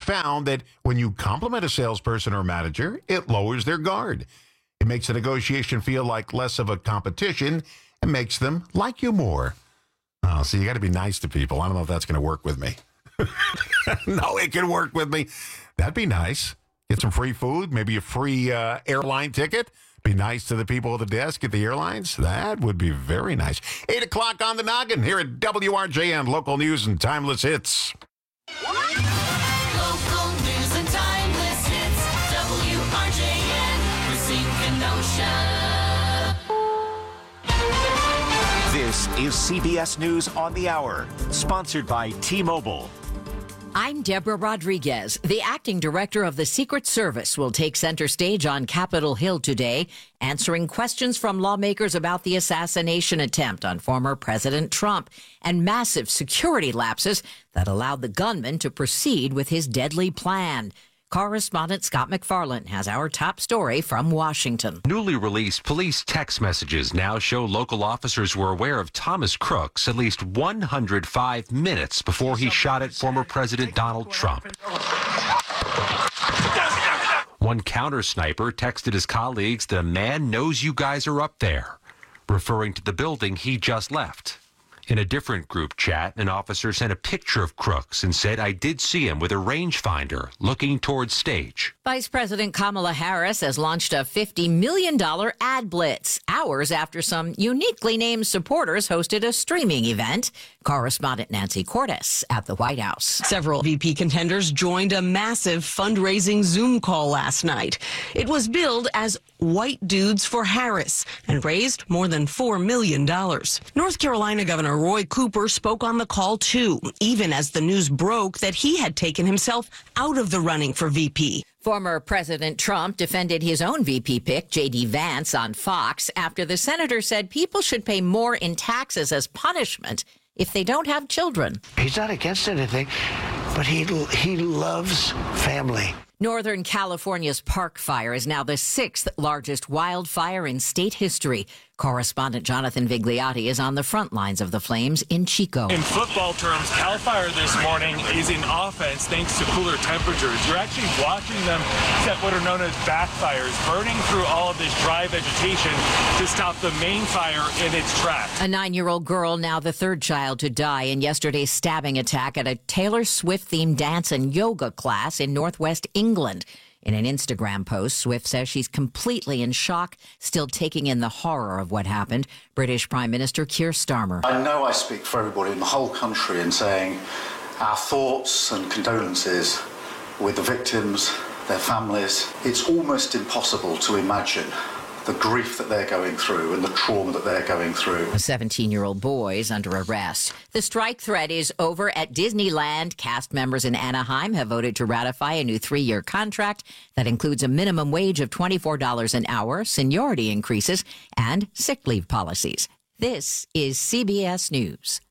found that when you compliment a salesperson or manager, it lowers their guard. It makes a negotiation feel like less of a competition and makes them like you more. Oh, so you got to be nice to people. I don't know if that's going to work with me. No, it can work with me. That'd be nice. Get some free food, maybe a free airline ticket. Be nice to the people at the desk at the airlines. That would be very nice. 8 o'clock on the noggin here at WRJN, local news and timeless hits. Local news and timeless hits. WRJN, Racine, Kenosha. This is CBS News on the Hour, sponsored by T-Mobile. I'm Deborah Rodriguez. The acting director of the Secret Service will take center stage on Capitol Hill today, answering questions from lawmakers about the assassination attempt on former President Trump and massive security lapses that allowed the gunman to proceed with his deadly plan. Correspondent Scott McFarland has our top story from Washington. Newly released police text messages now show local officers were aware of Thomas Crooks at least 105 minutes before he shot at former President Donald Trump. One counter sniper texted his colleagues, "The man knows you guys are up there," referring to the building he just left. In a different group chat, an officer sent a picture of Crooks and said, "I did see him with a rangefinder looking towards stage." Vice President Kamala Harris has launched a $50 million ad blitz hours after some uniquely named supporters hosted a streaming event. Correspondent Nancy Cordes at the White House. Several VP contenders joined a massive fundraising Zoom call last night. It was billed as White Dudes for Harris and raised more than $4 million. North Carolina Governor Roy Cooper spoke on the call, too, even as the news broke that he had taken himself out of the running for VP. Former President Trump defended his own VP pick, J.D. Vance, on Fox after the senator said people should pay more in taxes as punishment if they don't have children. He's not against anything, but he loves family. Northern California's Park Fire is now the 6th largest wildfire in state history. Correspondent Jonathan Vigliotti is on the front lines of the flames in Chico. In football terms, Cal Fire this morning is in offense thanks to cooler temperatures. You're actually watching them set what are known as backfires, burning through all of this dry vegetation to stop the main fire in its tracks. A 9-year-old girl, now the third child to die in yesterday's stabbing attack at a Taylor Swift-themed dance and yoga class in Northwest England. In an Instagram post, Swift says she's completely in shock, still taking in the horror of what happened. British Prime Minister Keir Starmer. I know I speak for everybody in the whole country in saying our thoughts and condolences with the victims, their families. It's almost impossible to imagine the grief that they're going through and the trauma that they're going through. A 17-year-old boy is under arrest. The strike threat is over at Disneyland. Cast members in Anaheim have voted to ratify a new 3-year contract that includes a minimum wage of $24 an hour, seniority increases, and sick leave policies. This is CBS News.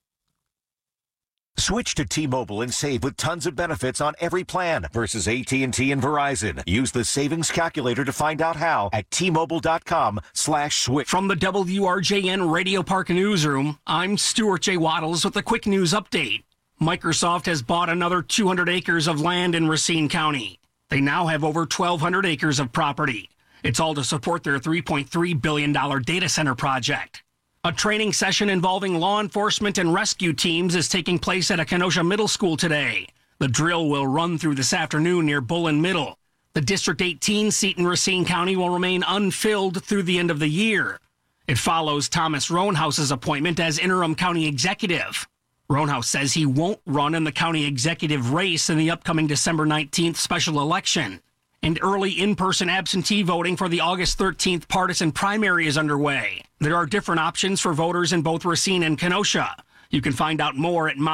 Switch to T-Mobile and save with tons of benefits on every plan versus AT&T and Verizon. Use the savings calculator to find out how at T-Mobile.com/switch. From the WRJN Radio Park Newsroom, I'm Stuart J. Waddles with a quick news update. Microsoft has bought another 200 acres of land in Racine County. They now have over 1,200 acres of property. It's all to support their $3.3 billion data center project. A training session involving law enforcement and rescue teams is taking place at a Kenosha middle school today. The drill will run through this afternoon near Bullen Middle. The District 18 seat in Racine County will remain unfilled through the end of the year. It follows Thomas Roanhouse's appointment as interim county executive. Roanhouse says he won't run in the county executive race in the upcoming December 19th special election. And early in-person absentee voting for the August 13th partisan primary is underway. There are different options for voters in both Racine and Kenosha. You can find out more at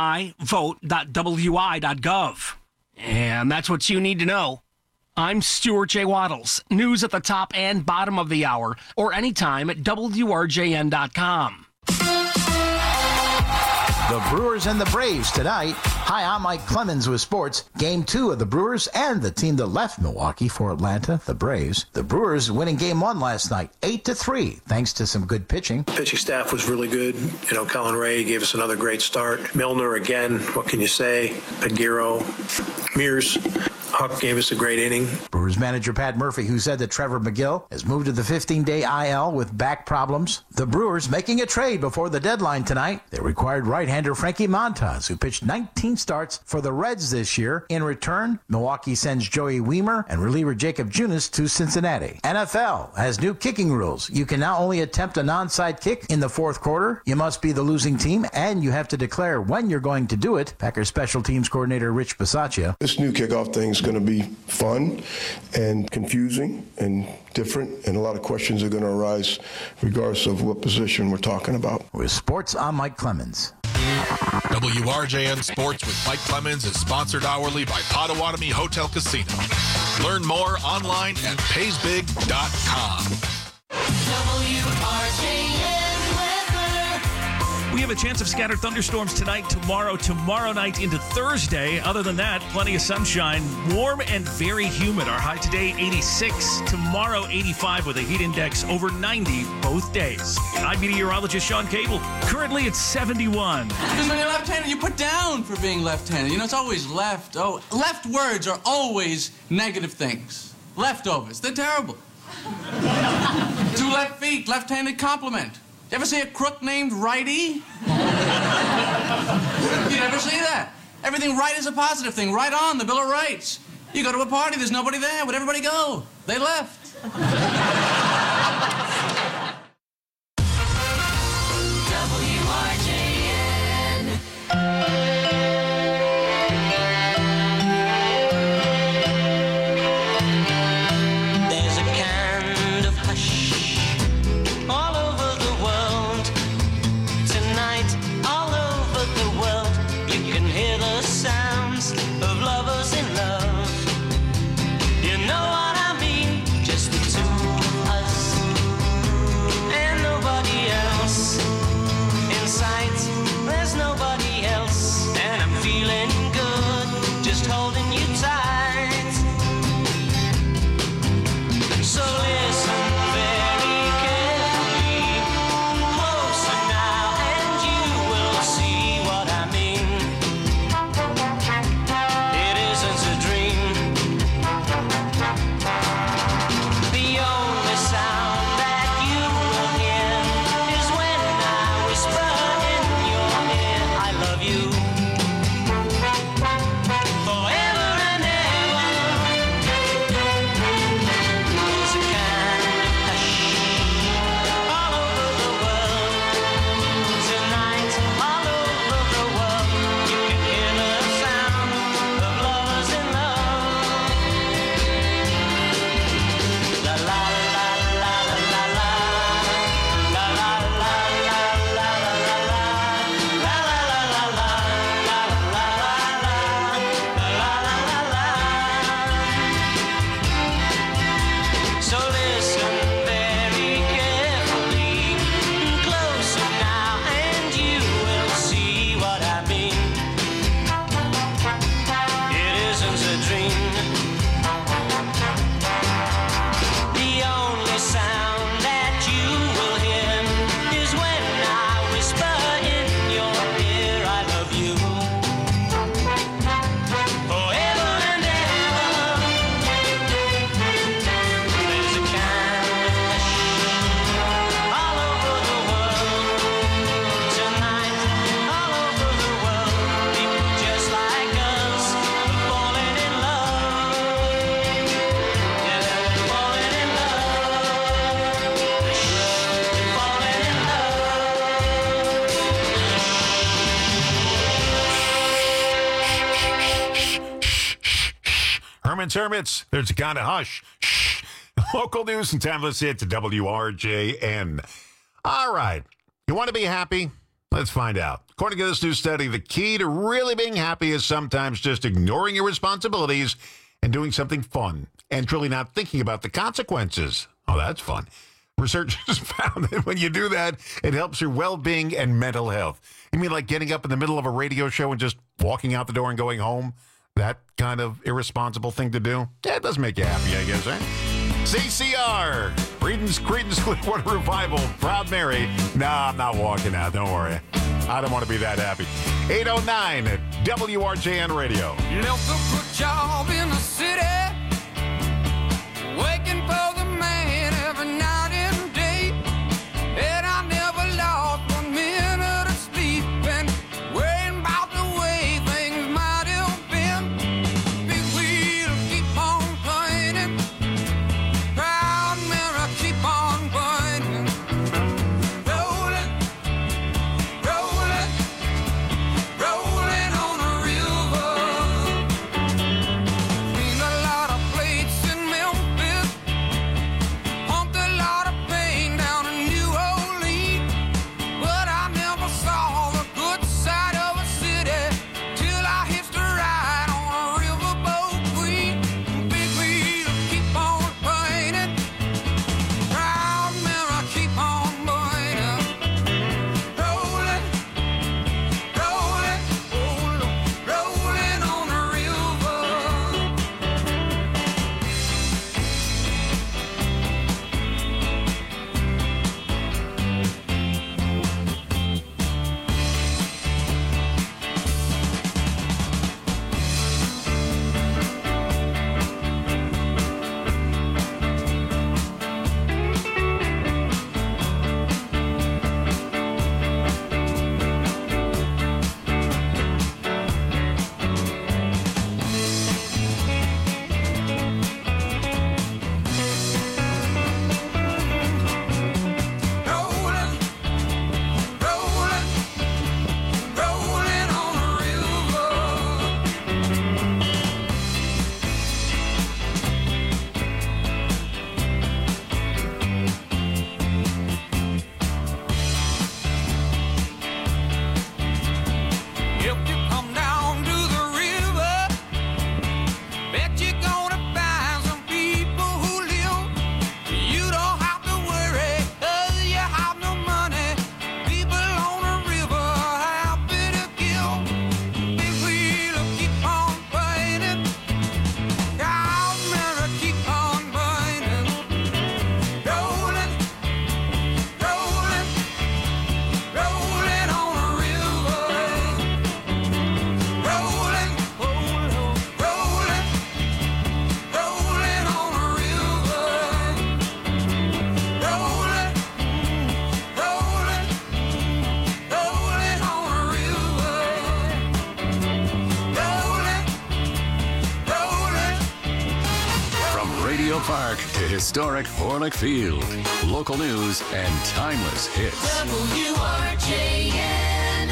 myvote.wi.gov. And that's what you need to know. I'm Stuart J. Waddles. News at the top and bottom of the hour, or anytime at WRJN.com. The Brewers and the Braves tonight. Hi, I'm Mike Clemens with sports. Game 2 of the Brewers and the team that left Milwaukee for Atlanta, the Braves. The Brewers winning Game 1 last night, 8-3, thanks to some good pitching. Pitching staff was really good. Colin Ray gave us another great start. Milner, again, what can you say? Aguero, Mears. Huck gave us a great inning. Brewers manager Pat Murphy, who said that Trevor McGill has moved to the 15-day IL with back problems. The Brewers making a trade before the deadline tonight. They required right-hander Frankie Montas, who pitched 19 starts for the Reds this year. In return, Milwaukee sends Joey Wiemer and reliever Jacob Junis to Cincinnati. NFL has new kicking rules. You can now only attempt an onside kick in the fourth quarter. You must be the losing team, and you have to declare when you're going to do it. Packers special teams coordinator Rich Bisaccia. This new kickoff thing is going to be fun and confusing and different, and a lot of questions are going to arise regardless of what position we're talking about. With sports, I'm Mike Clemens. WRJN Sports with Mike Clemens is sponsored hourly by Potawatomi Hotel Casino. Learn more online at paysbig.com. We have a chance of scattered thunderstorms tonight, tomorrow night into Thursday. Other than that, plenty of sunshine, warm and very humid. Our high today, 86. Tomorrow, 85 with a heat index over 90 both days. I'm meteorologist Sean Cable. Currently, it's 71. Because when you're left-handed, you put down for being left-handed. You know, it's always left. Oh, left words are always negative things. Leftovers. They're terrible. 2 left feet, left-handed compliment. You ever see a crook named Righty? You never see that. Everything right is a positive thing. Right on, the Bill of Rights. You go to a party, there's nobody there. Where'd everybody go? They left. There's a kind of hush all over the world. Tonight, all over the world, you can hear the sounds of lovers in love. You know what I mean? Just the two of us and nobody else. In sight, there's nobody else, and I'm feeling good, just holding you tight. So listen very carefully, closer now, and you will see what I mean. It isn't a dream. The only sound that you will hear is when I whisper in your ear, I love you. Forever and ever. There's a kind of hush all over the world. Tonight, all over the world, you can hear the sound of lovers in love. La la la la la la la. La la la la la la la la. La la la la la la la la. La la la la. So listen very carefully, closer now, and you will see what I mean. It isn't a dream. The only sound that you will hear is when I whisper in your ear, I love you. Forever and ever. There's a kind of hush all over the world. Tonight, all over the world, people just like us are falling in love. Yeah, they're falling in love. They're falling in Herman's Hermits, there's a kind of hush. Shh. Local news and timeless hits at WRJN. All right. You want to be happy? Let's find out. According to this new study, the key to really being happy is sometimes just ignoring your responsibilities and doing something fun and truly not thinking about the consequences. Oh, that's fun. Researchers found that when you do that, it helps your well-being and mental health. You mean like getting up in the middle of a radio show and just walking out the door and going home? That kind of irresponsible thing to do? Yeah, it does make you happy, I guess, right? CCR, Creedence Clearwater Revival, Proud Mary. No, I'm not walking out, don't worry. I don't want to be that happy. 809 at WRJN Radio. Left a good job in the city, working for the man every night and day, and I never lost 1 minute of sleep and worrying about the way things might have been. Big wheel keep on turning, proud mirror keep on burning, rolling, rolling, rolling on a river. Cleaned a lot of plates in Memphis, pumped a lot of pain down in New Orleans, but I never saw the good side of a city till I hitched a ride on a riverboat queen. Big wheel keep on turning, proud mirror keep on burning, rolling, rolling, rolling on a river. Rolling, rolling, rolling on a river. If you come down to the river, bet you're gonna find some people who live. You don't have to worry, 'cause you have no money. People on the river are happy to give. Big wheel keep on burning, proud mirror keep on burning, rolling, rolling, rolling on a river, rolling, rolling, rolling, rolling on a river, rolling, rolling, rolling on a river, rolling, rolling. From Radio Park to historic Orlick Field, local news and timeless hits. WRJN.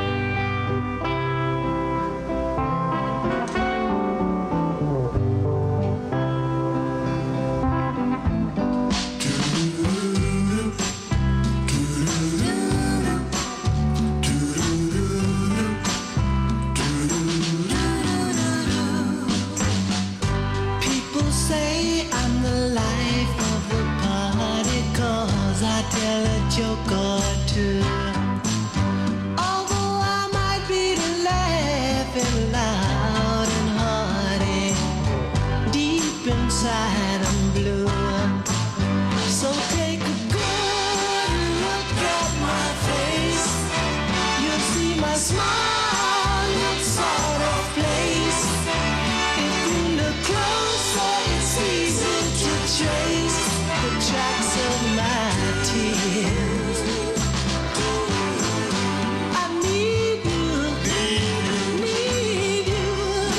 People say I'm the life of the party 'cause I tell a joke or two. Although I might be laughing loud and hearty, deep inside I'm blue. So take a good look at my face. You'll see my smile looks out of place. If you look closer, it's easy to trace the tracks of my tears. I need you, need you.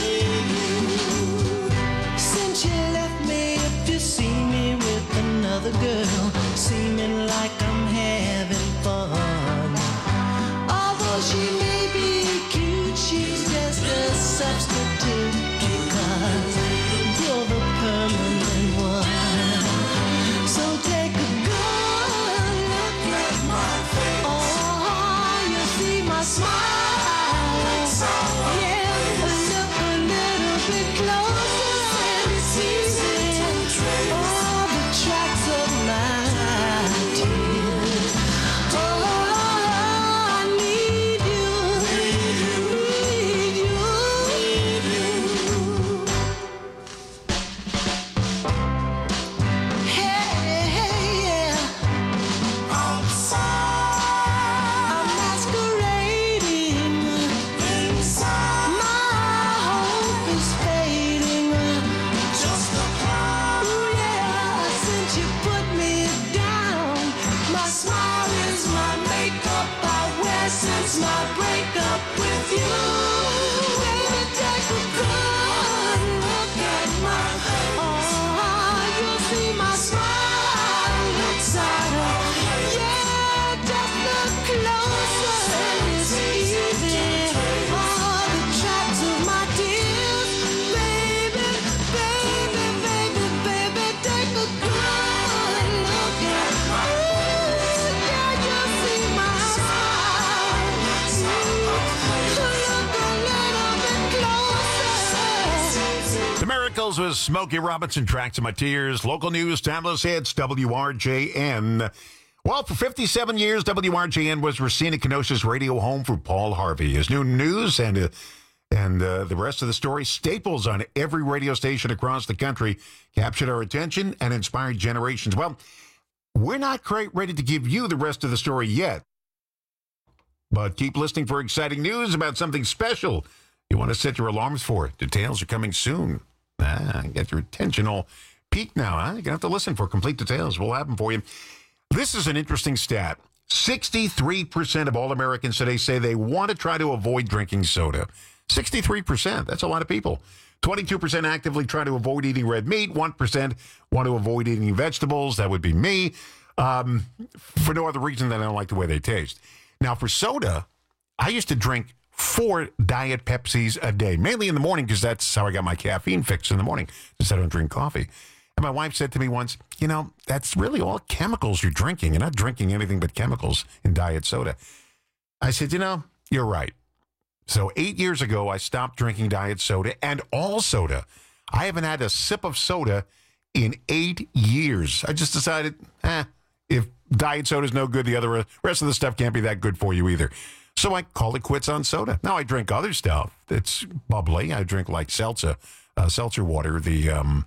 Since you left me, if you see me with another girl, seeming like I'm having fun. Although she may be cute, she's just a substitute because you're the permanent one. So take a good look at my face. Oh, you see my smile. Yeah, look a little bit closer and it's easy. All the tracks of my tears. Chemicals with Smokey Robinson, Tracks of My Tears. Local news, timeless hits, WRJN. Well, for 57 years, WRJN was Racine, Kenosha's radio home for Paul Harvey. His new news and the rest of the story, staples on every radio station across the country, captured our attention and inspired generations. Well, we're not quite ready to give you the rest of the story yet, but keep listening for exciting news about something special you want to set your alarms for. Details are coming soon. Get your attention all peaked now, huh? You're going to have to listen for complete details. We'll have them for you. This is an interesting stat. 63% of all Americans today say they want to try to avoid drinking soda. 63%. That's a lot of people. 22% actively try to avoid eating red meat. 1% want to avoid eating vegetables. That would be me. For no other reason than I don't like the way they taste. Now, for soda, I used to drink 4 Diet Pepsis a day, mainly in the morning because that's how I got my caffeine fix in the morning, since I don't drink coffee. And my wife said to me once, that's really all chemicals you're drinking. You're not drinking anything but chemicals in diet soda. I said, you're right. So 8 years ago, I stopped drinking diet soda and all soda. I haven't had a sip of soda in 8 years. I just decided, if diet soda is no good, the rest of the stuff can't be that good for you either. So I called it quits on soda. Now I drink other stuff that's bubbly. I drink like seltzer water, the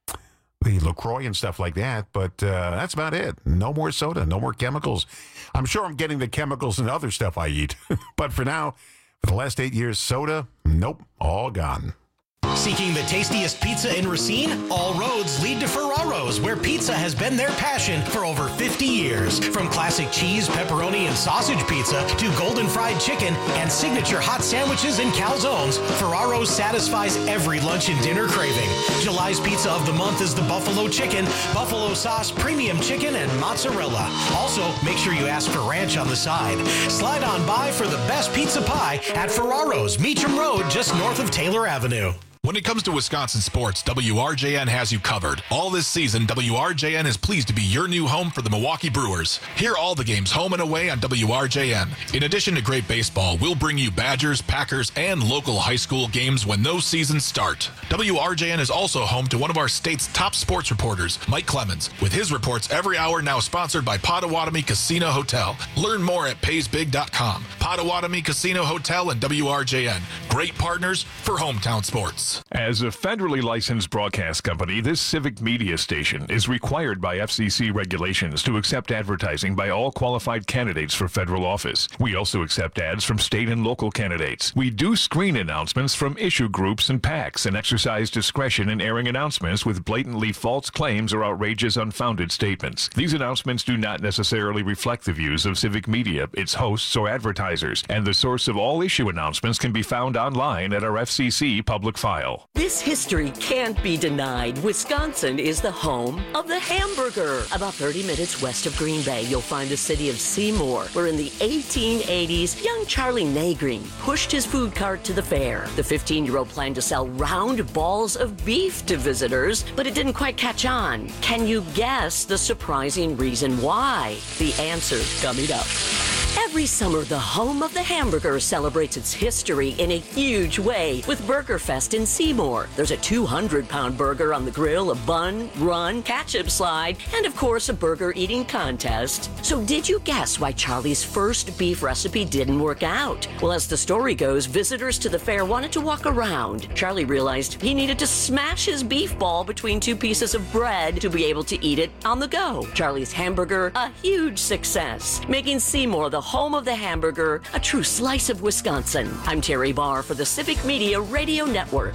LaCroix and stuff like that. But that's about it. No more soda, no more chemicals. I'm sure I'm getting the chemicals in other stuff I eat. But for now, for the last 8 years, soda, nope, all gone. Seeking the tastiest pizza in Racine? All roads lead to Ferraro's, where pizza has been their passion for over 50 years. From classic cheese, pepperoni, and sausage pizza to golden fried chicken and signature hot sandwiches and calzones, Ferraro's satisfies every lunch and dinner craving. July's pizza of the month is the buffalo chicken, buffalo sauce, premium chicken, and mozzarella. Also, make sure you ask for ranch on the side. Slide on by for the best pizza pie at Ferraro's, Meacham Road, just north of Taylor Avenue. When it comes to Wisconsin sports, WRJN has you covered. All this season, WRJN is pleased to be your new home for the Milwaukee Brewers. Hear all the games home and away on WRJN. In addition to great baseball, we'll bring you Badgers, Packers, and local high school games when those seasons start. WRJN is also home to one of our state's top sports reporters, Mike Clemens, with his reports every hour, now sponsored by Potawatomi Casino Hotel. Learn more at paysbig.com. Potawatomi Casino Hotel and WRJN. Great partners for hometown sports. As a federally licensed broadcast company, this civic media station is required by FCC regulations to accept advertising by all qualified candidates for federal office. We also accept ads from state and local candidates. We do screen announcements from issue groups and PACs and exercise discretion in airing announcements with blatantly false claims or outrageous, unfounded statements. These announcements do not necessarily reflect the views of civic media, its hosts, or advertisers, and the source of all issue announcements can be found online at our FCC public file. This history can't be denied. Wisconsin is the home of the hamburger. About 30 minutes west of Green Bay, you'll find the city of Seymour, where in the 1880s, young Charlie Nagreen pushed his food cart to the fair. The 15-year-old planned to sell round balls of beef to visitors, but it didn't quite catch on. Can you guess the surprising reason why? The answer coming up. Every summer, the home of the hamburger celebrates its history in a huge way with Burger Fest in Seymour. There's a 200-pound burger on the grill, a bun, run, ketchup slide, and of course a burger eating contest. So did you guess why Charlie's first beef recipe didn't work out? Well, as the story goes, visitors to the fair wanted to walk around. Charlie realized he needed to smash his beef ball between 2 pieces of bread to be able to eat it on the go. Charlie's hamburger, a huge success, making Seymour the home of the hamburger, a true slice of Wisconsin. I'm Terry Barr for the Civic Media Radio Network.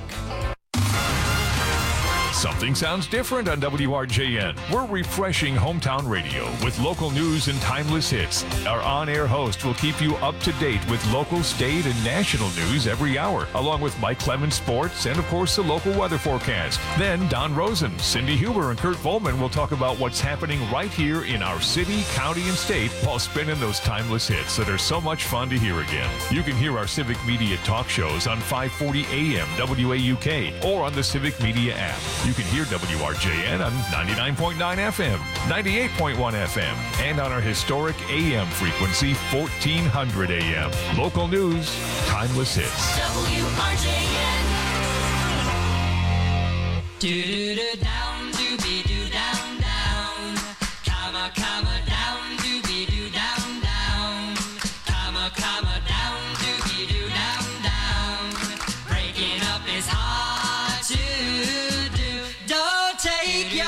Something sounds different on WRJN. We're refreshing hometown radio with local news and timeless hits. Our on-air host will keep you up to date with local, state, and national news every hour, along with Mike Clemens Sports and, of course, the local weather forecast. Then Don Rosen, Cindy Huber, and Kurt Volman will talk about what's happening right here in our city, county, and state while spinning those timeless hits that are so much fun to hear again. You can hear our Civic Media talk shows on 540 AM WAUK or on the Civic Media app. You can hear WRJN on 99.9 FM, 98.1 FM, and on our historic AM frequency, 1400 AM. Local news, timeless hits. WRJN. Do-do-do down, do-be-do down, down. Comma, comma, down, do-be-do down, down. Comma, comma, down, do-be-do down, down. Breaking up is hard to do. Don't take your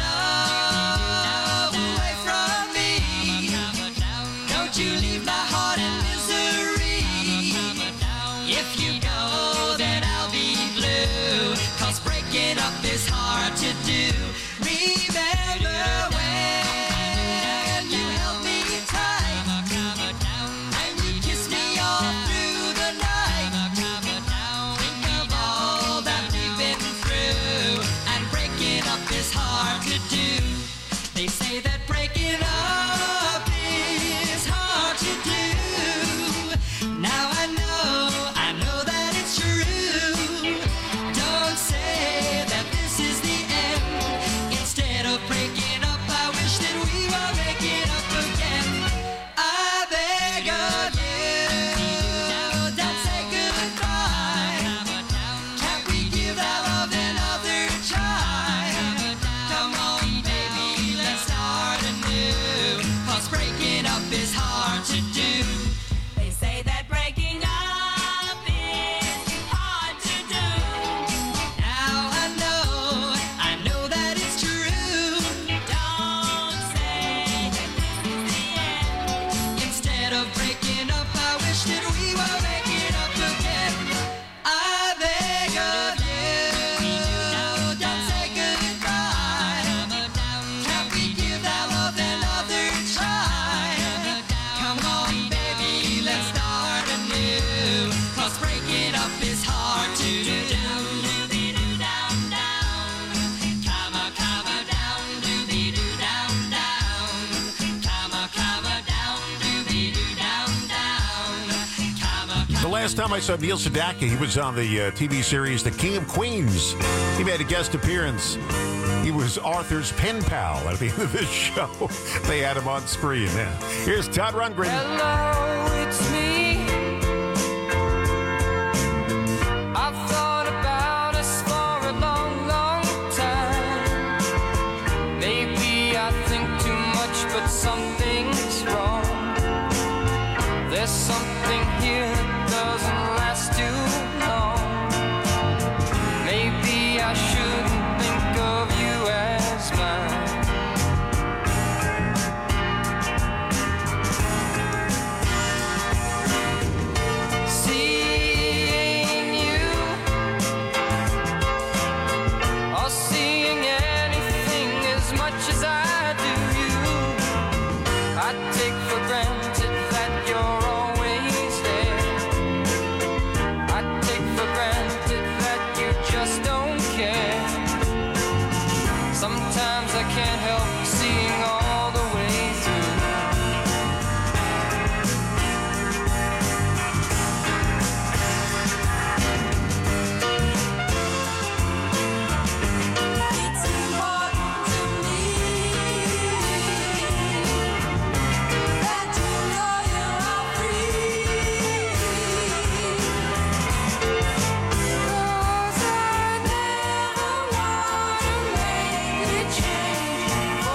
love away from me. Don't you leave my heart in misery. If you go, then I'll be blue. 'Cause breaking up is hard to do. Remember when you held me tight and you kissed me all through the night. Think of all that we've been through, and breaking up is hard to do. They say that breaking up is hard to do. Now I know that it's true. Don't say that this is the end. Instead of breaking up, I wish that we were making up again. I beg of you, don't say goodbye. Can't we give that love another try? Come on, baby, let's start anew. 'Cause breaking up is hard to do. They say that breaking up is hard to do. Now I know that it's true. Don't say that this is the end. Instead of breaking up, I wish that we were making up again. I beg of you, don't say goodbye. Can't we give that love another try? Come on, baby, let's start anew. 'Cause breaking up is hard to do. Do-be-do down, down. Comma, comma, down. Do-be-do down, down. Comma, comma, down. Do-be-do down, down. Comma, The last time I saw Neil Sedaka, he was on the TV series The King of Queens. He made a guest appearance. He was Arthur's pen pal at the end of this show. They had him on screen. Yeah. Here's Todd Rundgren. Hello, it's me. I've thought about us for a long, long time. Maybe I think too much, but something's wrong. There's something here that doesn't last too long. Maybe I shouldn't think of you as mine. Seeing you or seeing anything as much as I do you, I take for granted that you're always there. I take for granted that you just don't care. Sometimes I can't help seeing all the way through. It's important to me that you know you're all free. 'Cause I never wanna make a change for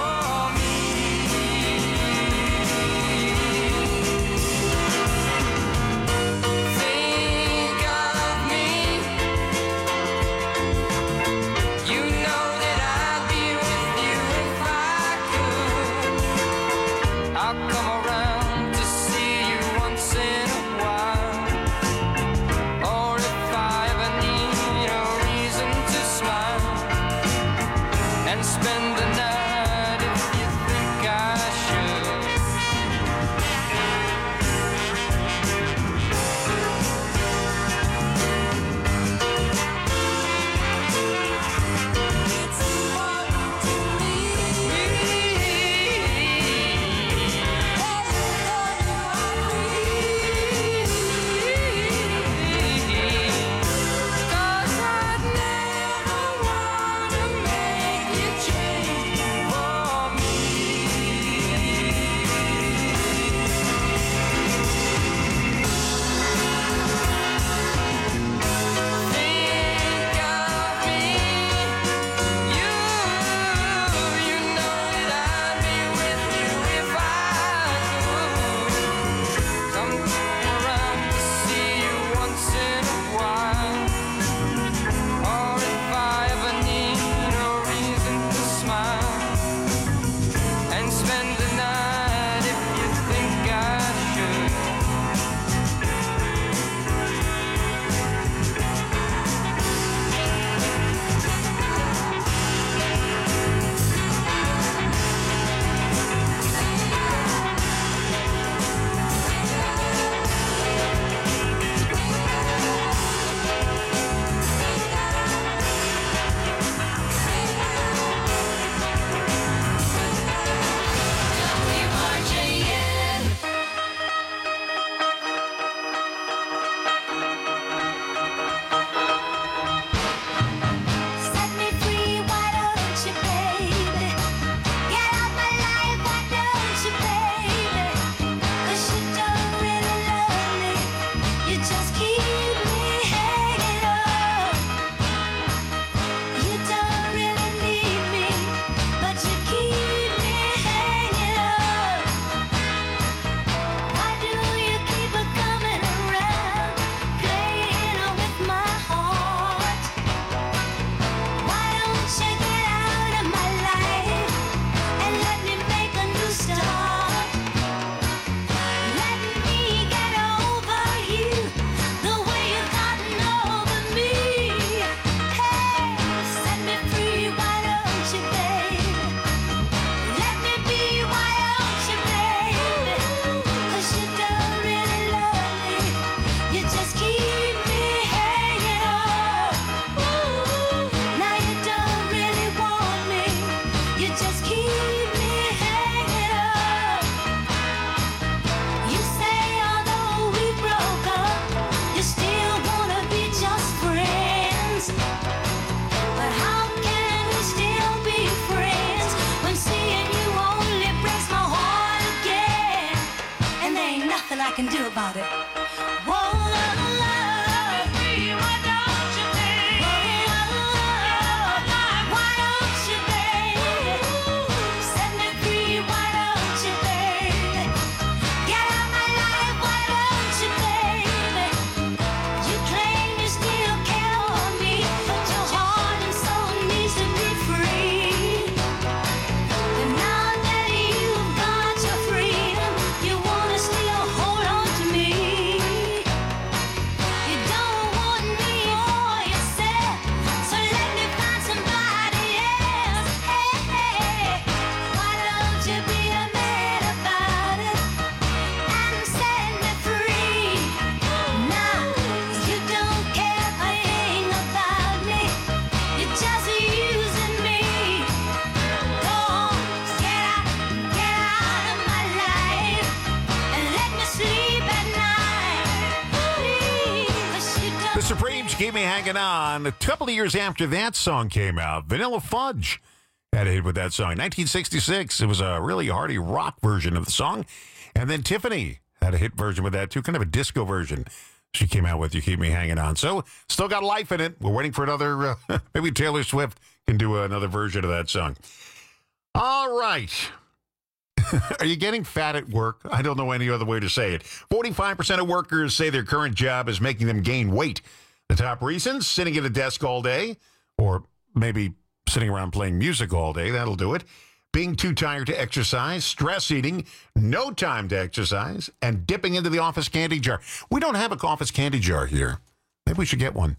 Keep Me Hanging On. A couple of years after that song came out, Vanilla Fudge had a hit with that song. 1966. It was a really hearty rock version of the song. And then Tiffany had a hit version with that, too. Kind of a disco version. She came out with You Keep Me Hanging On. So, still got life in it. We're waiting for another, maybe Taylor Swift can do another version of that song. All right. Are you getting fat at work? I don't know any other way to say it. 45% of workers say their current job is making them gain weight. The top reasons, sitting at a desk all day, or maybe sitting around playing music all day, that'll do it. Being too tired to exercise, stress eating, no time to exercise, and dipping into the office candy jar. We don't have an office candy jar here. Maybe we should get one.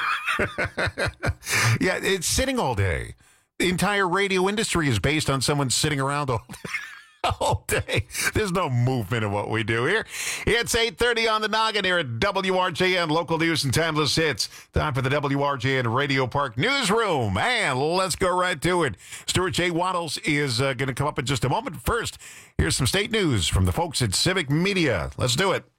Yeah, it's sitting all day. The entire radio industry is based on someone sitting around all day. There's no movement in what we do here. It's 8:30 on the noggin here at WRJN, local news and timeless hits. Time for the WRJN Radio Park Newsroom. And let's go right to it. Stuart J. Waddles is going to come up in just a moment. First, here's some state news from the folks at Civic Media. Let's do it.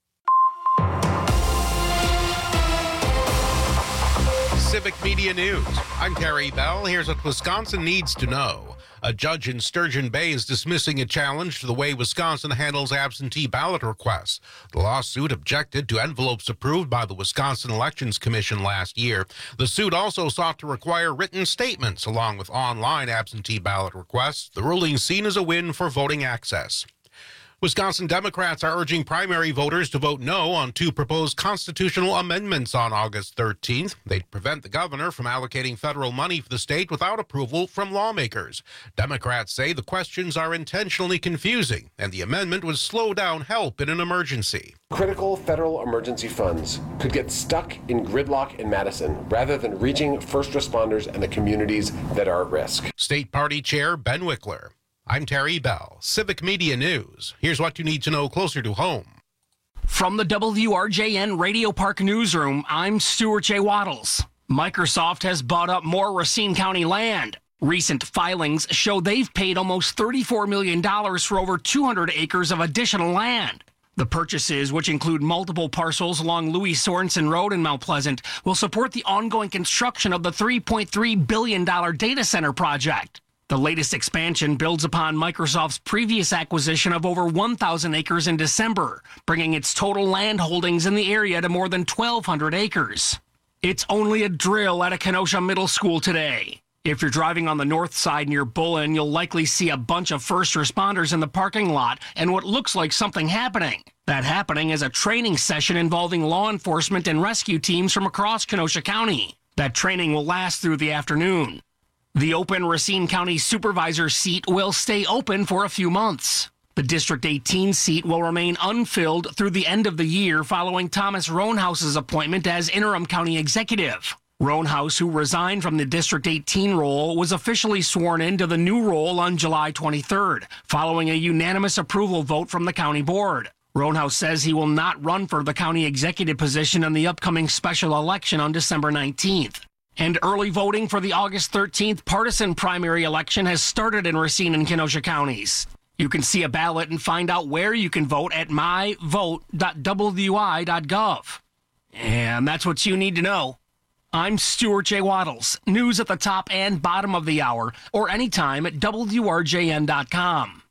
Civic Media News. I'm Terry Bell. Here's what Wisconsin needs to know. A judge in Sturgeon Bay is dismissing a challenge to the way Wisconsin handles absentee ballot requests. The lawsuit objected to envelopes approved by the Wisconsin Elections Commission last year. The suit also sought to require written statements along with online absentee ballot requests. The ruling seen as a win for voting access. Wisconsin Democrats are urging primary voters to vote no on two proposed constitutional amendments on August 13th. They'd prevent the governor from allocating federal money for the state without approval from lawmakers. Democrats say the questions are intentionally confusing, and the amendment would slow down help in an emergency. Critical federal emergency funds could get stuck in gridlock in Madison rather than reaching first responders and the communities that are at risk. State Party Chair Ben Wickler. I'm Terry Bell, Civic Media News. Here's what you need to know closer to home. From the WRJN Radio Park Newsroom, I'm Stuart J. Waddles. Microsoft has bought up more Racine County land. Recent filings show they've paid almost $34 million for over 200 acres of additional land. The purchases, which include multiple parcels along Louis Sorensen Road in Mount Pleasant, will support the ongoing construction of the $3.3 billion data center project. The latest expansion builds upon Microsoft's previous acquisition of over 1,000 acres in December, bringing its total land holdings in the area to more than 1,200 acres. It's only a drill at a Kenosha middle school today. If you're driving on the north side near Bullen, you'll likely see a bunch of first responders in the parking lot and what looks like something happening. That happening is a training session involving law enforcement and rescue teams from across Kenosha County. That training will last through the afternoon. The open Racine County Supervisor seat will stay open for a few months. The District 18 seat will remain unfilled through the end of the year following Thomas Roanhouse's appointment as interim county executive. Roanhouse, who resigned from the District 18 role, was officially sworn into the new role on July 23rd, following a unanimous approval vote from the county board. Roanhouse says he will not run for the county executive position in the upcoming special election on December 19th. And early voting for the August 13th partisan primary election has started in Racine and Kenosha counties. You can see a ballot and find out where you can vote at myvote.wi.gov. And that's what you need to know. I'm Stuart J. Waddles. News at the top and bottom of the hour, or anytime at WRJN.com.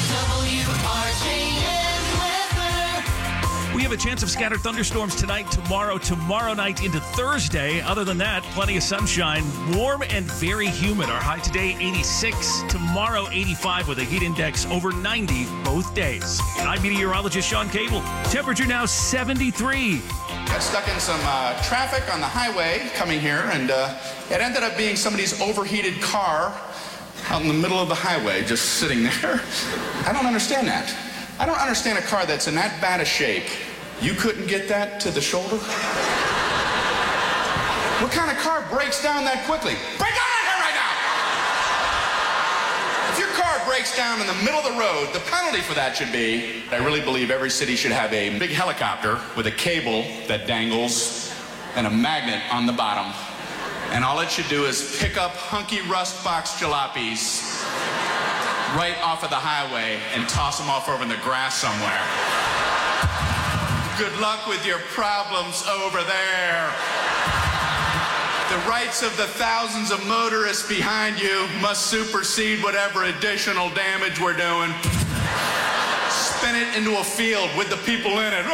We have a chance of scattered thunderstorms tonight, tomorrow night into Thursday. Other than that, plenty of sunshine. Warm and very humid. Our high today, 86. Tomorrow, 85 with a heat index over 90 both days. I'm meteorologist Sean Cable. Temperature now 73. Got stuck in some traffic on the highway coming here, and it ended up being somebody's overheated car out in the middle of the highway, just sitting there. I don't understand that. I don't understand a car that's in that bad a shape. You couldn't get that to the shoulder? What kind of car breaks down that quickly? Break down here right now! If your car breaks down in the middle of the road, the penalty for that should be, I really believe every city should have a big helicopter with a cable that dangles and a magnet on the bottom. And all it should do is pick up hunky rust box jalopies right off of the highway and toss them off over in the grass somewhere. Good luck with your problems over there. The rights of the thousands of motorists behind you must supersede whatever additional damage we're doing. Spin it into a field with the people in it.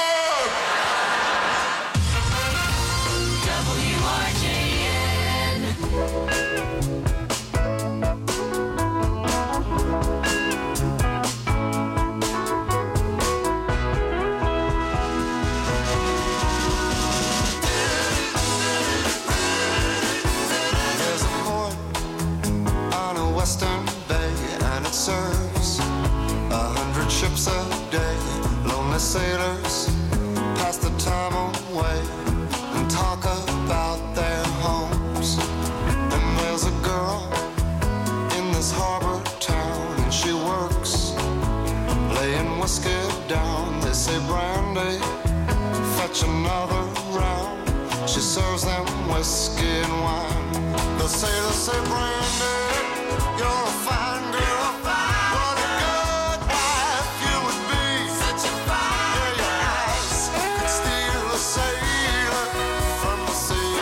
Western Bay, and it serves 100 ships a day. Lonely sailors pass the time away and talk about their homes. And there's a girl in this harbor town, and she works laying whiskey down. They say, Brandy, fetch another round. She serves them whiskey and wine. The sailors say, Brandy, you're a fine girl. What a good wife you would be. Such a fine. Yeah, your eyes could steal a sailor from the sea.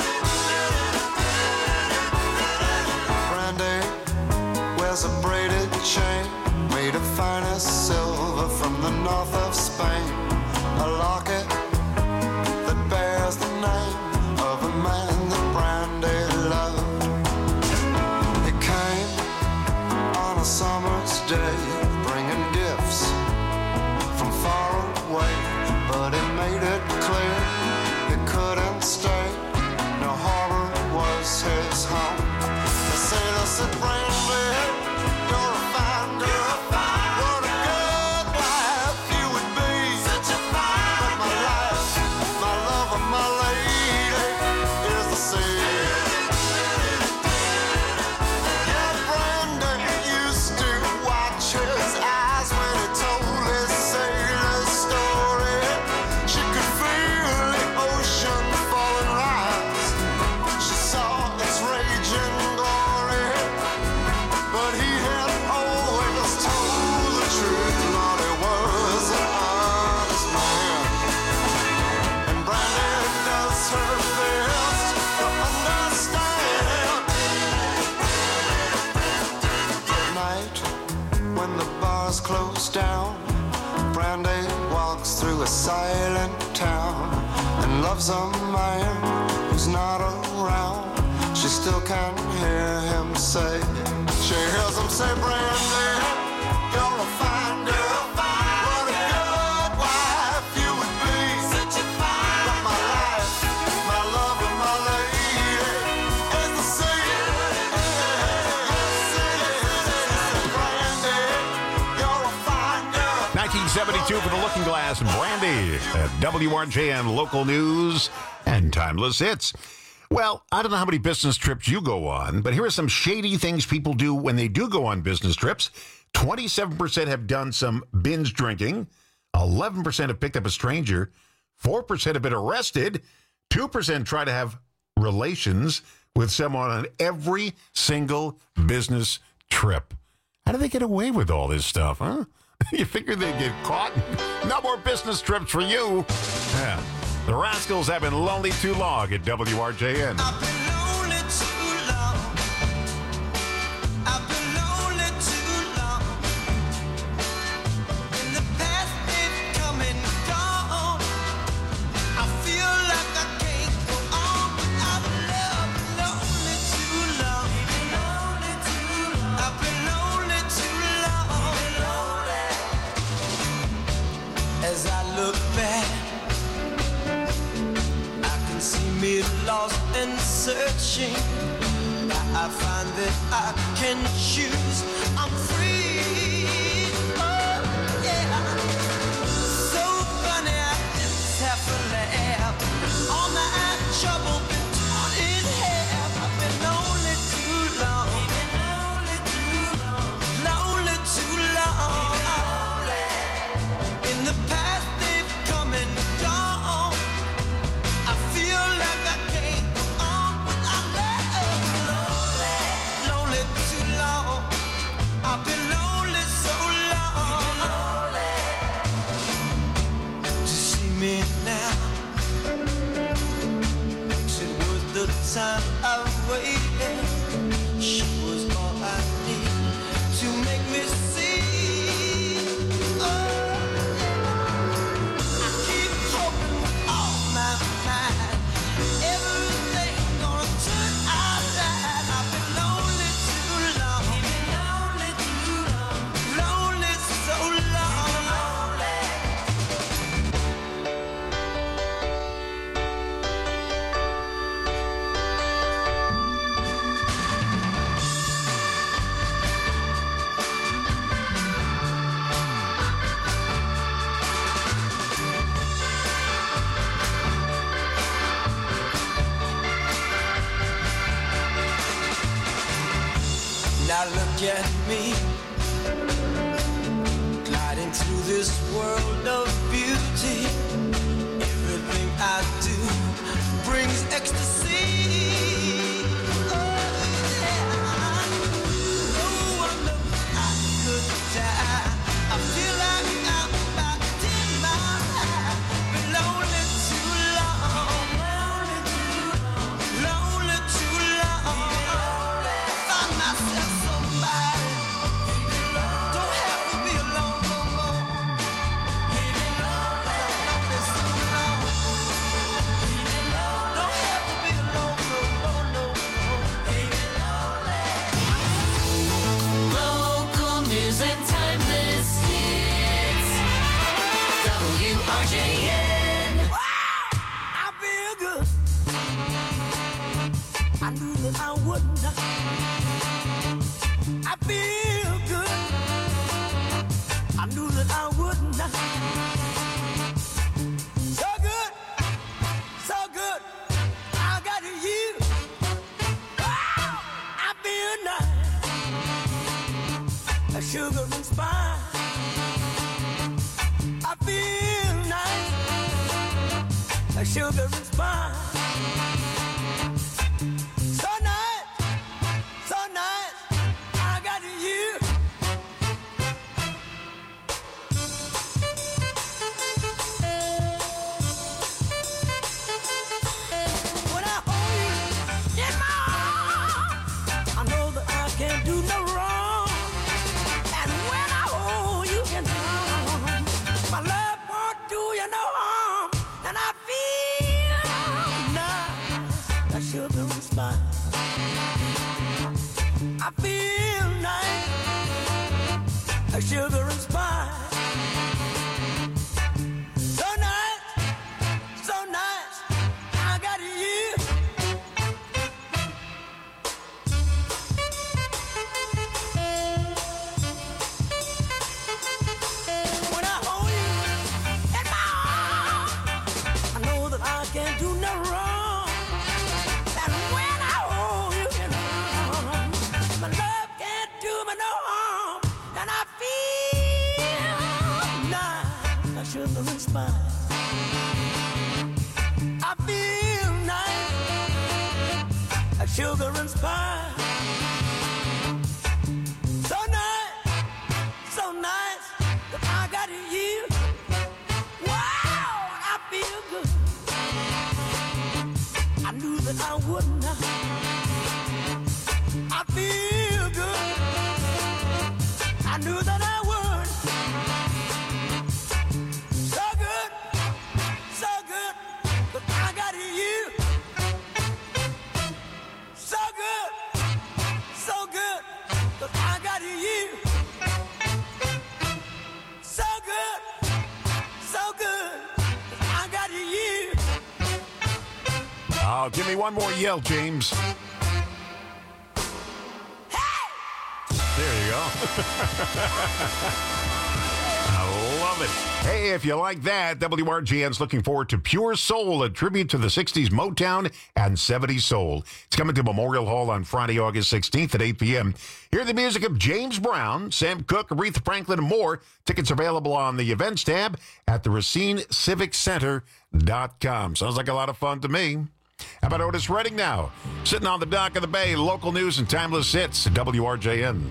Brandy wears a braided chain made of finest silver from the north of Spain. A locket that bears the name of a man that Brandy loved. On a summer's day, bringing gifts from far away, but he made it clear he couldn't stay. No harbor was his home. The sailor said, Brandy, you're a fine girl. What a good wife you would be. Such a fine. But my life, my love, and my lady is the sea. His eyes when he told his sailor story. She could feel the ocean fall and rise. She saw its raging glory. But he had always told the truth. Lord, he was an honest man. And Brandy does her best to understand. At night, when the bars close down, Brandy walks through a silent town and loves a man who's not around. She still can hear him say, she hears him say, Brandy, you're a fine girl. What a good wife you would be. Such a fine. But my life, my love, and my lady is the sea. 1972 for the Looking Glass, Brandy at WRJN Local News and Timeless Hits. Well, I don't know how many business trips you go on, but here are some shady things people do when they do go on business trips. 27% have done some binge drinking. 11% have picked up a stranger. 4% have been arrested. 2% try to have relations with someone on every single business trip. How do they get away with all this stuff, huh? You figure they'd get caught? No more business trips for you. Yeah. The Rascals have been lonely too long at WRJN. I've been lonely too long. I've been lonely too long. In the past they've come and gone. I feel like I can't go on without love. Lonely too long. I've been lonely too long. As I look back, I can see me lost and searching. Now I find that I can choose. I'm free. Oh, yeah. So funny, I just have to laugh. All my trouble been torn in half. I've been lonely too long. Lonely too long. In the past they've come and gone. I feel like I can't go on without love. Lonely too long. Now look at me, gliding through this world of beauty. Everything I do brings ecstasy. Oh, yeah. Oh, I know I could die. I feel like I'm about to die. Been lonely too long. Lonely too long. Find myself somebody. Don't have to be alone no more. Lonely so long. Don't have to be alone no more, no more. Local news and timeless hits. WRJN. I feel good. I knew that I wouldn't. I feel good. I knew that I wouldn't. So good, so good. I got you. Wow, I feel nice. A sugar and spice. I feel nice. A sugar and spice. So nice, so nice. I got you. When I hold you in my arms, I know that I can't do no wrong. And when I hold you in my arms, my love won't do you no harm. And I feel nice, that sugar and spice. I feel nice, that sugar and spice. So nice, so nice. I got you. When I hold you in my arms, I know that I can't do no wrong. And when I hold you in my arms, my love can't do me no harm. And I feel nice, I sugar and spice. I feel nice, a sugar and spice. So nice, so nice that I got you. Wow, I feel good. I knew that I wouldn't. I feel good. I knew that I would. So good, that I got you. So good, that I got you. So good, that I got you. Oh, give me one more yell, James. There you go. I love it. Hey, if you like that, WRGN's looking forward to Pure Soul, a tribute to the 60s Motown and 70s Soul. It's coming to Memorial Hall on Friday, August 16th at 8 p.m. Hear the music of James Brown, Sam Cooke, Aretha Franklin, and more. Tickets available on the events tab at the RacineCivicCenter.com. Sounds like a lot of fun to me. How about Otis Redding now? Sitting on the dock of the bay, local news and timeless hits at WRJN.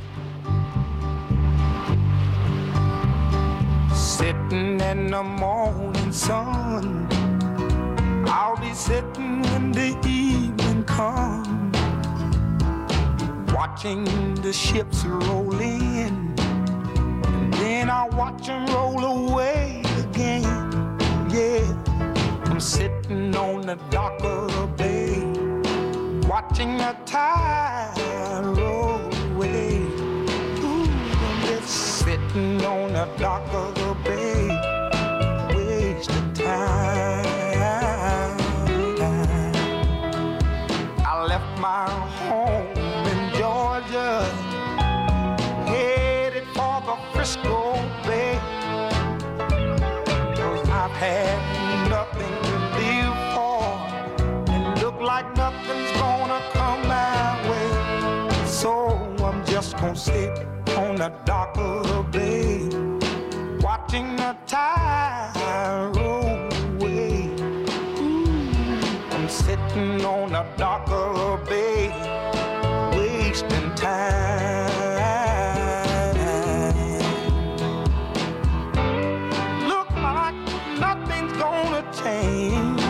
Sitting in the morning sun, I'll be sitting when the evening comes, watching the ships roll in, and then I'll watch them roll away again. Yeah, I'm sitting on the dock of the bay, watching the tide roll away. Ooh, I'm just sitting on the dock of the bay, wasting time. I left my home in Georgia, headed for the Frisco Bay, 'cause I've had nothing to live for, and look like nothing's gonna come my way. So I'm just just gonna sit on the dock of the bay, watching the tide roll away. I'm sitting on the dock of the bay, wasting time. Look like nothing's gonna change.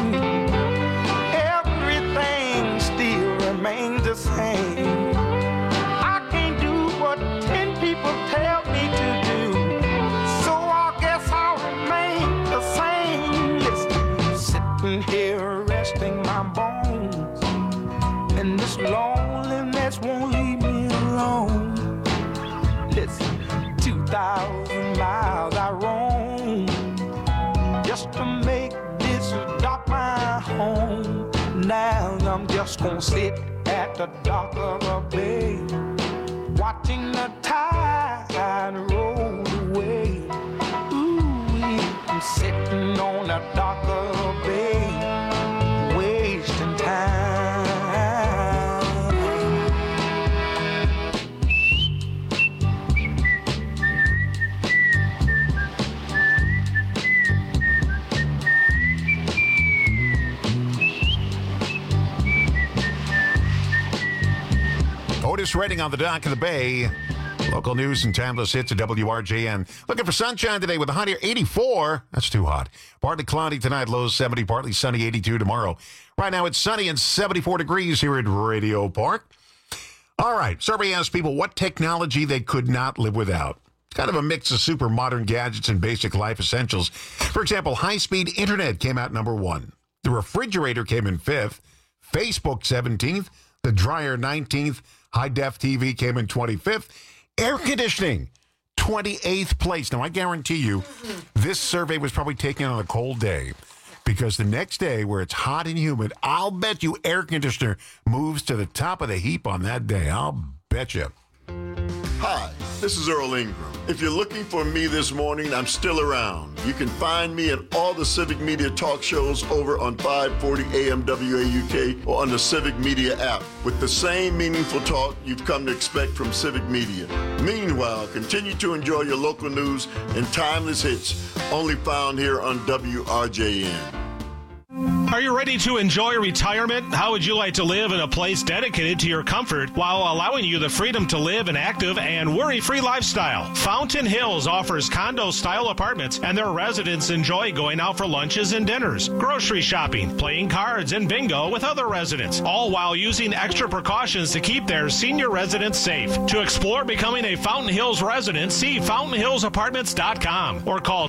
Everything still remains the same. I can't do what 10 people tell me to do, so I guess I'll remain the same. Listen, sitting here resting my bones, and this loneliness won't leave me alone. Listen, 2,000 miles I roam just to make this dock my home. Now I'm just gonna sit at the dock of the bay, watching the tide roll away. Ooh, I'm sitting on the dock of the bay, wasting time. Otis Redding on the dock of the bay. Local news and timeless hits at WRJN. Looking for sunshine today with a high near 84. That's too hot. Partly cloudy tonight, lows 70, partly sunny, 82 tomorrow. Right now it's sunny and 74 degrees here at Radio Park. All right, survey asked people what technology they could not live without. It's kind of a mix of super modern gadgets and basic life essentials. For example, high-speed internet came out number 1. The refrigerator came in 5th. Facebook 17th. The dryer 19th. High-def TV came in 25th. Air conditioning, 28th place. Now, I guarantee you, this survey was probably taken on a cold day, because the next day where it's hot and humid, I'll bet you air conditioner moves to the top of the heap on that day. I'll bet you. Hi, this is Earl Ingram. If you're looking for me this morning, I'm still around. You can find me at all the Civic Media talk shows over on 540 AM WAUK or on the Civic Media app with the same meaningful talk you've come to expect from Civic Media. Meanwhile, continue to enjoy your local news and timeless hits only found here on WRJN. Are you ready to enjoy retirement? How would you like to live in a place dedicated to your comfort while allowing you the freedom to live an active and worry-free lifestyle? Fountain Hills offers condo-style apartments, and their residents enjoy going out for lunches and dinners, grocery shopping, playing cards, and bingo with other residents, all while using extra precautions to keep their senior residents safe. To explore becoming a Fountain Hills resident, see fountainhillsapartments.com or call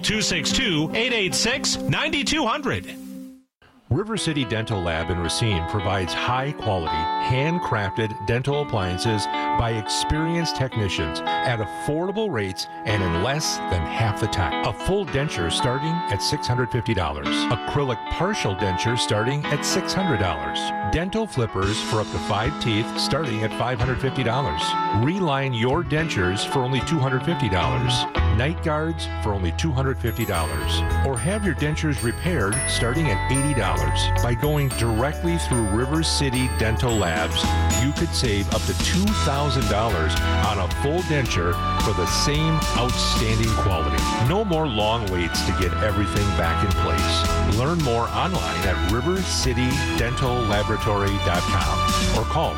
262-886-9200. River City Dental Lab in Racine provides high-quality, handcrafted dental appliances by experienced technicians at affordable rates and in less than half the time. A full denture starting at $650. Acrylic partial denture starting at $600. Dental flippers for up to 5 teeth starting at $550. Reline your dentures for only $250. Night guards for only $250. Or have your dentures repaired starting at $80. By going directly through River City Dental Labs, you could save up to $2,000 on a full denture for the same outstanding quality. No more long waits to get everything back in place. Learn more online at rivercitydentallaboratory.com or call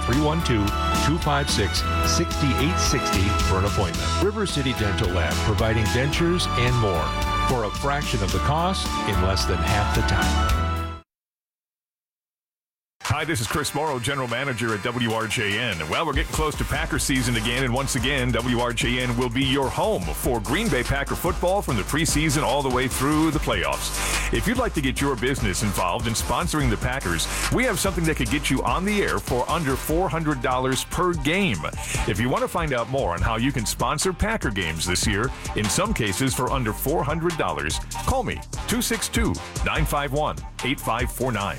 312-256-6860 for an appointment. River City Dental Lab, providing dentures and more for a fraction of the cost in less than half the time. Hi, this is Chris Morrow, General Manager at WRJN. Well, we're getting close to Packer season again, and once again, WRJN will be your home for Green Bay Packer football from the preseason all the way through the playoffs. If you'd like to get your business involved in sponsoring the Packers, we have something that could get you on the air for under $400 per game. If you want to find out more on how you can sponsor Packer games this year, in some cases for under $400, call me, 262-951-8549.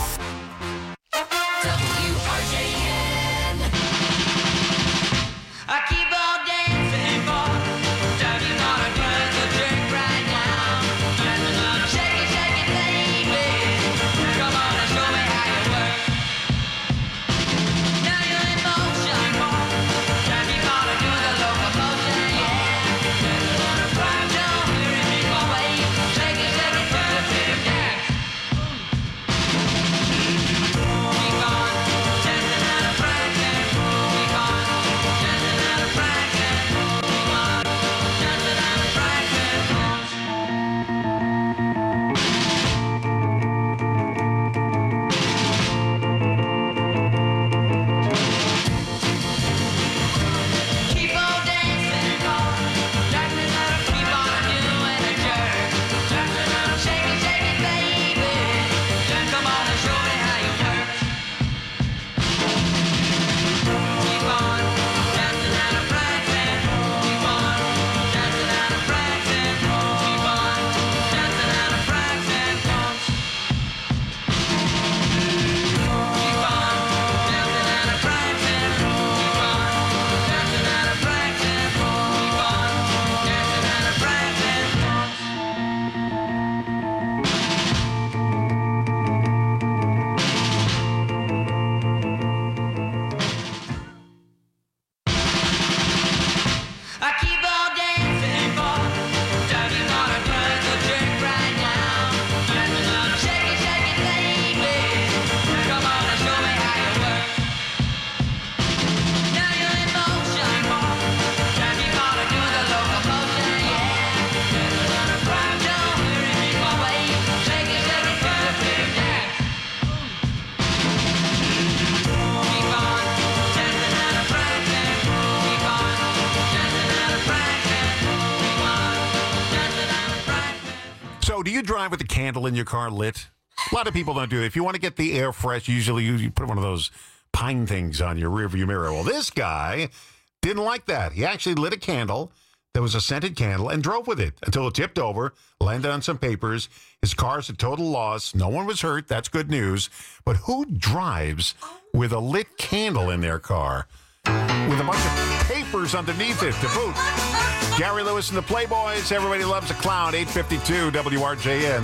WRJN. I keep on dancing for time you wanna drink a drink right now. Shake it, baby. Come on and show me how you work. Now you're in motion, time you wanna drive with the candle in your car lit? A lot of people don't do that. If you want to get the air fresh, usually you put one of those pine things on your rearview mirror. Well, this guy didn't like that. He actually lit a candle. There was a scented candle and drove with it until it tipped over, landed on some papers. His car's a total loss. No one was hurt. That's good news. But who drives with a lit candle in their car with a bunch of papers underneath it to boot? Gary Lewis and the Playboys. Everybody loves a clown. 852 WRJN.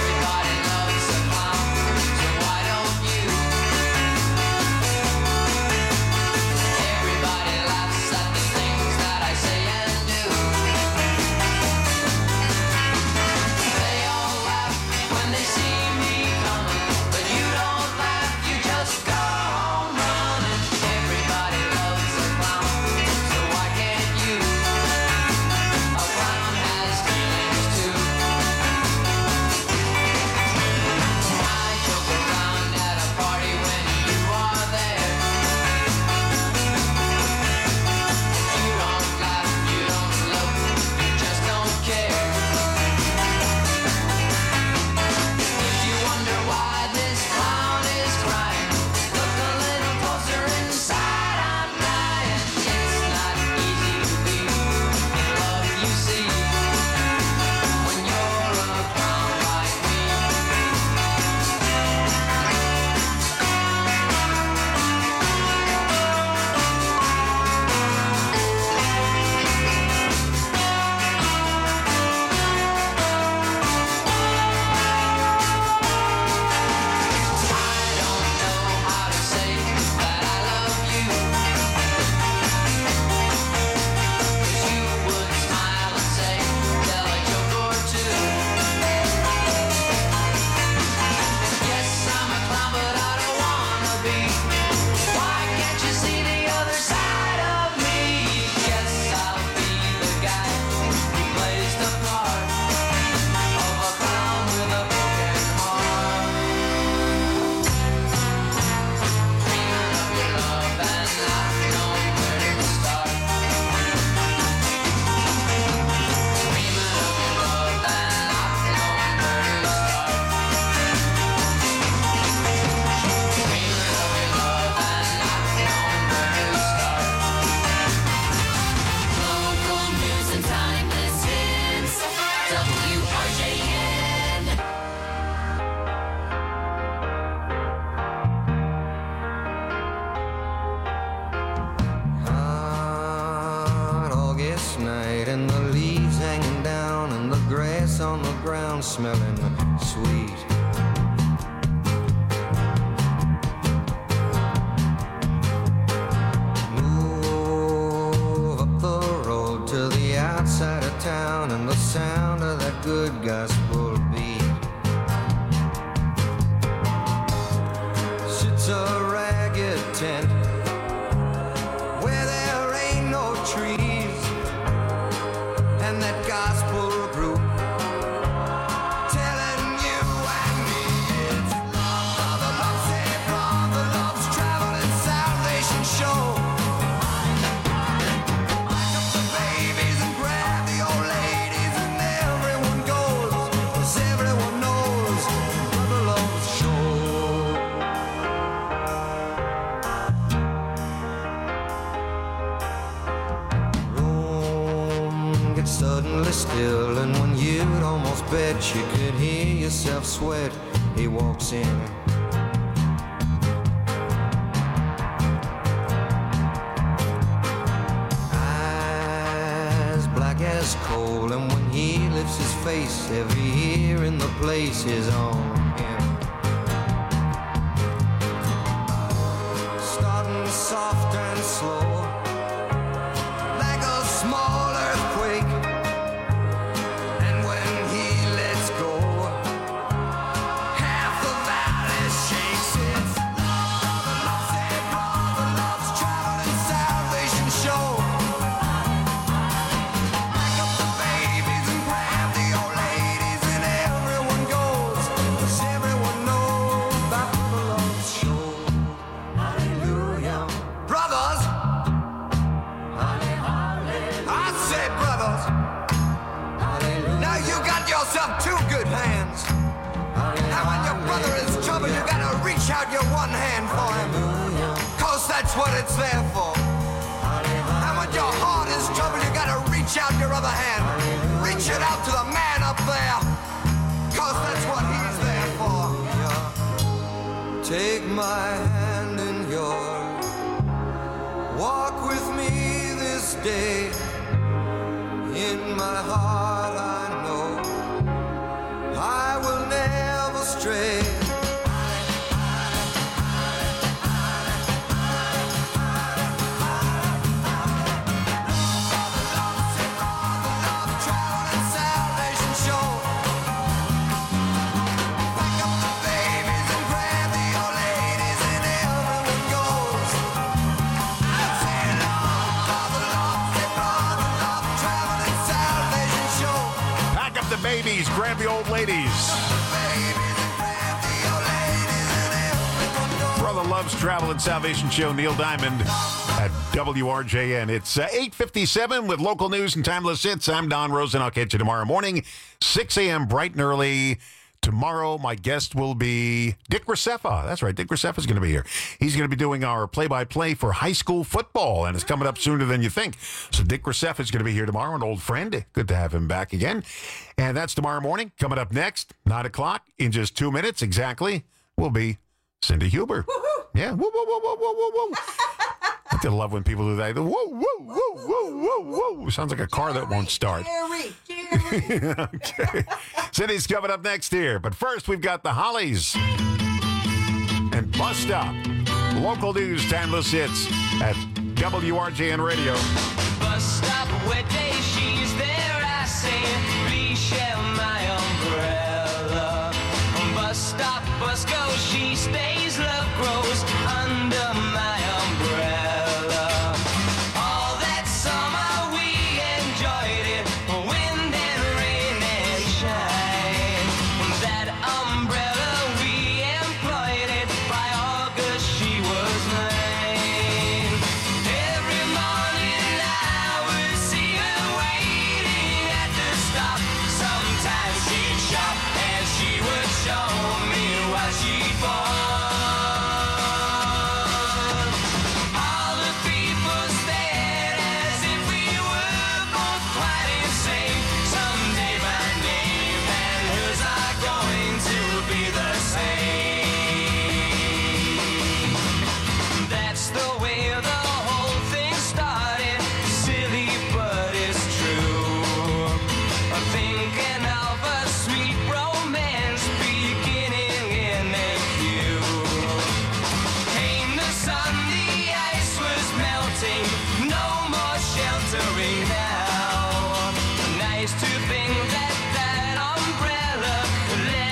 Smelling sweet. Move up the road to the outside of town and the sound of that good gospel beat. Sits a ragged tent where there ain't no trees, and that gospel group suddenly still, and when you'd almost bet you could hear yourself sweat, he walks in. Eyes black as coal, and when he lifts his face, every ear in the place is on him. Starting soft and slow, like a small earthquake. Everyone goes, 'cause everyone what it's there for. And when your heart is troubled, you gotta reach out your other hand. Reach it out to the man up there, 'cause that's what he's there for. Take my hand in yours. Walk with me this day. In my heart I know I will never stray. Babies, grab the old ladies. Brother Loves Travel and Salvation Show, Neil Diamond at WRJN. It's 8:57 with local news and timeless hits. I'm Don Rosen. I'll catch you tomorrow morning, 6 a.m. bright and early. Tomorrow, my guest will be Dick Graceffa. That's right, Dick Graceffa is going to be here. He's going to be doing our play-by-play for high school football, and it's coming up sooner than you think. So Dick Graceffa is going to be here tomorrow, an old friend. Good to have him back again. And that's tomorrow morning. Coming up next, 9 o'clock, in just 2 minutes exactly, will be Cindy Huber. Woo-hoo. Yeah, woo, woo, woo, woo, woo, woo, woo. I do love when people do that. Whoa, whoa, whoa, whoa, whoa, whoa. Sounds like a car that won't start. Okay. Cindy's coming up next here. But first, we've got the Hollies and Bus Stop. Local news, timeless hits at WRJN Radio. Bus stop, wet day, she's there, I say, please share my own.